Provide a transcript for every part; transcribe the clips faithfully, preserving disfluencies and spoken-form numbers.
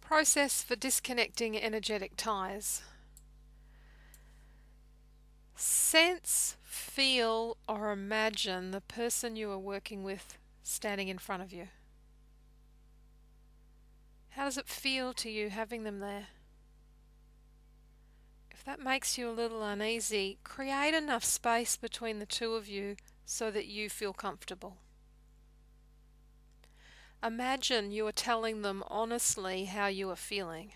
Process for disconnecting energetic ties. Sense, feel, or imagine the person you are working with standing in front of you. How does it feel to you having them there? If that makes you a little uneasy, create enough space between the two of you so that you feel comfortable. Imagine you are telling them honestly how you are feeling.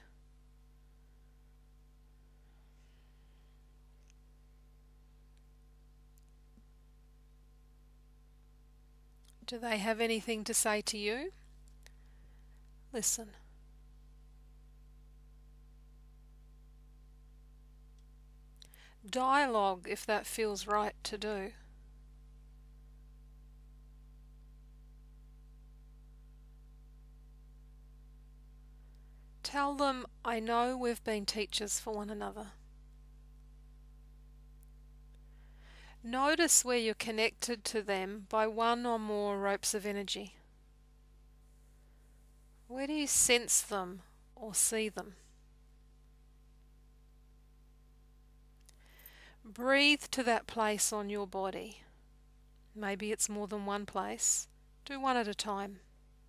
Do they have anything to say to you? Listen. Dialogue if that feels right to do. Tell them, I know we've been teachers for one another. Notice where you're connected to them by one or more ropes of energy. Where do you sense them or see them? Breathe to that place on your body. Maybe it's more than one place. Do one at a time.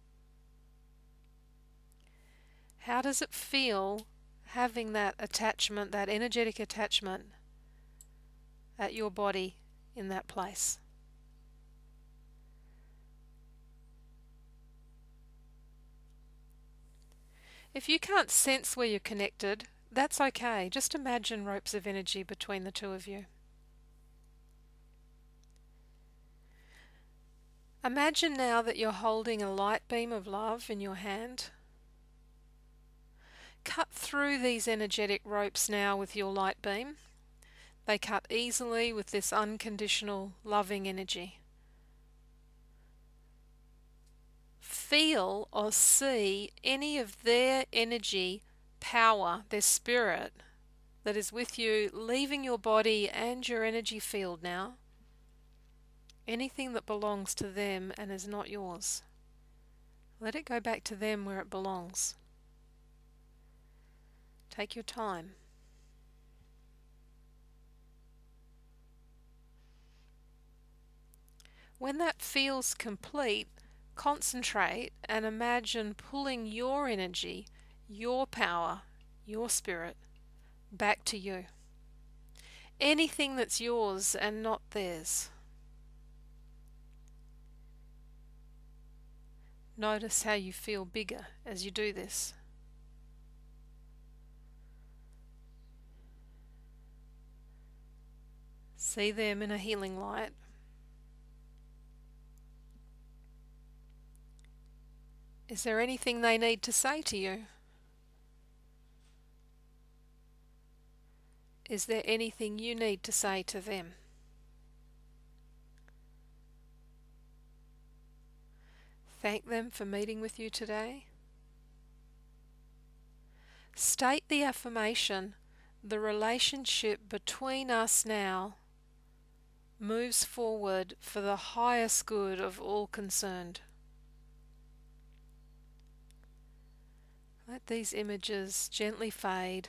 How does it feel having that attachment, that energetic attachment at your body in that place? If you can't sense where you're connected, that's okay. Just imagine ropes of energy between the two of you. Imagine now that you're holding a light beam of love in your hand. Cut through these energetic ropes now with your light beam. They cut easily with this unconditional loving energy. Feel or see any of their energy, power, their spirit that is with you leaving your body and your energy field now. Anything that belongs to them and is not yours. Let it go back to them where it belongs. Take your time. When that feels complete, concentrate and imagine pulling your energy, your power, your spirit back to you. Anything that's yours and not theirs. Notice how you feel bigger as you do this. See them in a healing light. Is there anything they need to say to you? Is there anything you need to say to them? Thank them for meeting with you today. State the affirmation, the relationship between us now moves forward for the highest good of all concerned. Let these images gently fade.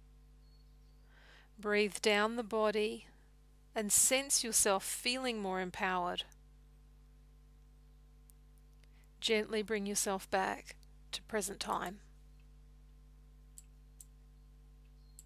Breathe down the body and sense yourself feeling more empowered. Gently bring yourself back to present time.